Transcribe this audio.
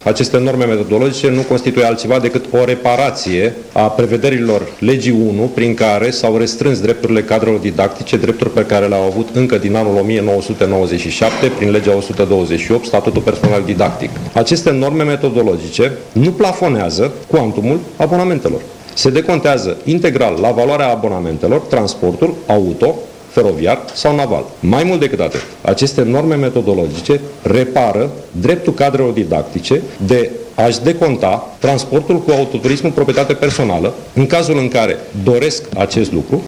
aceste norme metodologice nu constituie altceva decât o reparație a prevederilor legii 1 prin care s-au restrâns drepturile cadrelor didactice, drepturi pe care le-au avut încă din anul 1997 prin legea 128, statutul personal didactic. Aceste norme metodologice nu plafonează cuantumul abonamentelor. Se decontează integral la valoarea abonamentelor transportul auto, feroviar sau naval. Mai mult decât atât, aceste norme metodologice repară dreptul cadrelor didactice de a-și deconta transportul cu autoturismul proprietate personală în cazul în care doresc acest lucru